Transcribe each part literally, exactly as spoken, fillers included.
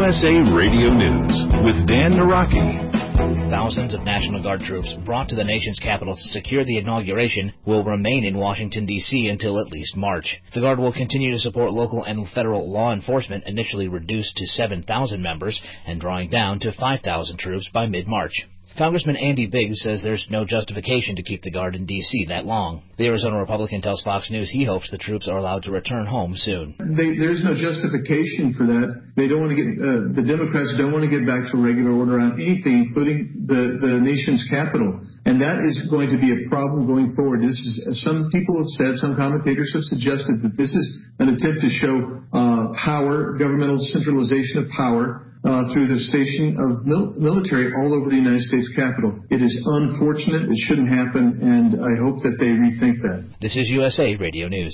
S A Radio News with Dan Naraki. Thousands of National Guard troops brought to the nation's capital to secure the inauguration will remain in Washington, D C until at least March. The Guard will continue to support local and federal law enforcement, initially reduced to seven thousand members and drawing down to five thousand troops by mid-March. Congressman Andy Biggs says there's no justification to keep the Guard in D C that long. The Arizona Republican tells Fox News he hopes the troops are allowed to return home soon. They, there's no justification for that. They don't want to get, uh, the Democrats don't want to get back to regular order on anything, including the, the nation's capital. And that is going to be a problem going forward. This is, as some people have said, some commentators have suggested that this is an attempt to show uh, power, governmental centralization of power, Uh, through the station of mil- military all over the United States Capitol. It is unfortunate. It shouldn't happen, and I hope that they rethink that. This is U S A Radio News.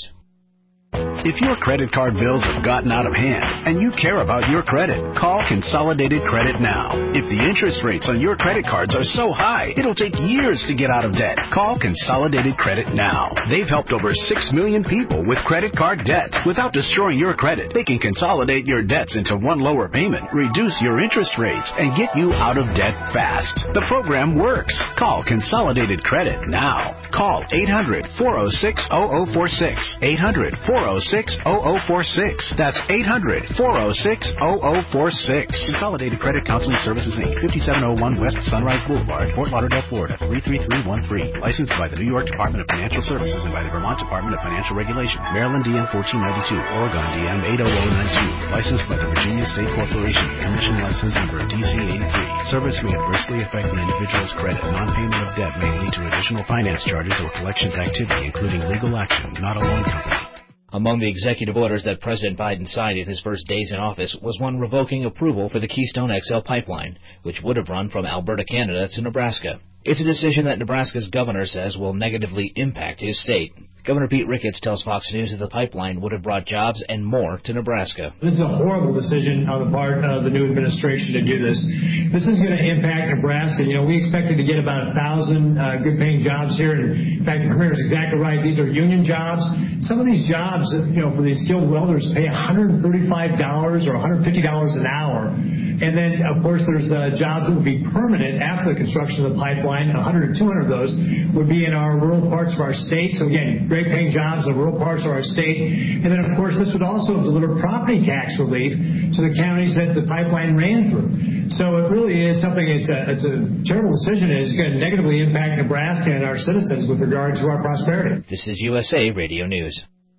If your credit card bills have gotten out of hand and you care about your credit, call Consolidated Credit now. If the interest rates on your credit cards are so high, it'll take years to get out of debt. Call Consolidated Credit now. They've helped over six million people with credit card debt. Without destroying your credit, they can consolidate your debts into one lower payment, reduce your interest rates, and get you out of debt fast. The program works. Call Consolidated Credit now. Call eight hundred, four oh six, oh oh four six. eight hundred, four oh six, oh oh four six. That's eight hundred, four oh six, oh oh four six. Consolidated Credit Counseling Services, Incorporated, fifty-seven oh one West Sunrise Boulevard, Fort Lauderdale, Florida, three three three one three. Licensed by the New York Department of Financial Services and by the Vermont Department of Financial Regulation. Maryland D M fourteen ninety-two, Oregon D M eight oh oh nine two. Licensed by the Virginia State Corporation. Commission license number D C eighty-three. Service may adversely affect an individual's credit. Non-payment of debt may lead to additional finance charges or collections activity, including legal action, not a loan company. Among the executive orders that President Biden signed in his first days in office was one revoking approval for the Keystone X L pipeline, which would have run from Alberta, Canada to Nebraska. It's a decision that Nebraska's governor says will negatively impact his state. Governor Pete Ricketts tells Fox News that the pipeline would have brought jobs and more to Nebraska. This is a horrible decision on the part of the new administration to do this. This is going to impact Nebraska. You know, we expected to get about a thousand uh, good-paying jobs here. And in fact, the Premier is exactly right. These are union jobs. Some of these jobs, you know, for these skilled welders pay one hundred thirty-five dollars or one hundred fifty dollars an hour. And then, of course, there's uh, jobs that would be permanent after the construction of the pipeline. one hundred, two hundred of those would be in our rural parts of our state. So, again, great paying jobs in rural parts of our state. And then, of course, this would also deliver property tax relief to the counties that the pipeline ran through. So it really is something, it's a, it's a terrible decision, and it's going to negatively impact Nebraska and our citizens with regard to our prosperity. This is U S A Radio News.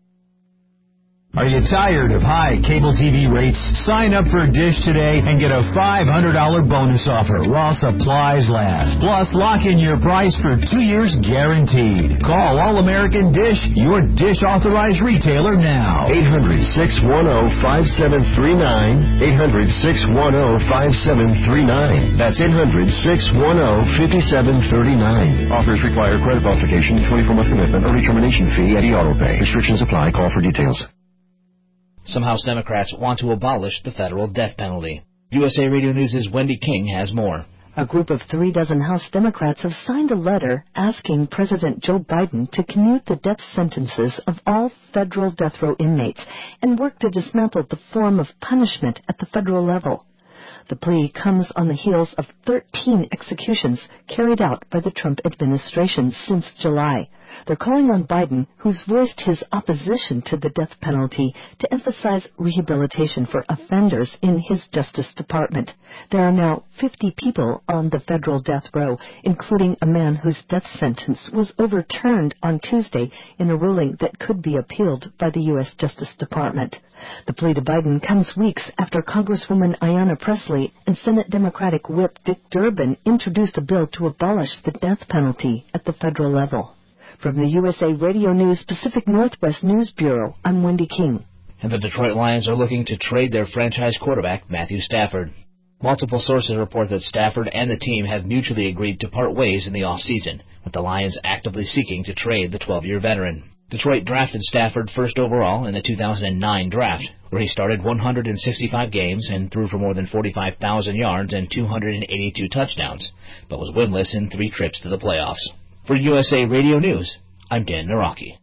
Are you tired of high cable T V rates? Sign up for Dish today and get a five hundred dollars bonus offer while supplies last. Plus, lock in your price for two years guaranteed. Call All-American Dish, your Dish authorized retailer now. eight hundred, six one zero, five seven three nine. eight hundred, six one zero, five seven three nine. That's eight hundred, six one zero, five seven three nine. Offers require credit verification, twenty-four month commitment, early termination fee, Eddie Auto Pay. Restrictions apply. Call for details. Some House Democrats want to abolish the federal death penalty. U S A Radio News' Wendy King has more. A group of three dozen House Democrats have signed a letter asking President Joe Biden to commute the death sentences of all federal death row inmates and work to dismantle the form of punishment at the federal level. The plea comes on the heels of thirteen executions carried out by the Trump administration since July. They're calling on Biden, who's voiced his opposition to the death penalty, to emphasize rehabilitation for offenders in his Justice Department. There are now fifty people on the federal death row, including a man whose death sentence was overturned on Tuesday in a ruling that could be appealed by the U S Justice Department. The plea to Biden comes weeks after Congresswoman Ayanna Pressley and Senate Democratic Whip Dick Durbin introduced a bill to abolish the death penalty at the federal level. From the U S A Radio News Pacific Northwest News Bureau, I'm Wendy King. And the Detroit Lions are looking to trade their franchise quarterback, Matthew Stafford. Multiple sources report that Stafford and the team have mutually agreed to part ways in the offseason, with the Lions actively seeking to trade the twelve-year veteran. Detroit drafted Stafford first overall in the two thousand nine draft, where he started one hundred sixty-five games and threw for more than forty-five thousand yards and two hundred eighty-two touchdowns, but was winless in three trips to the playoffs. For U S A Radio News, I'm Dan Naraki.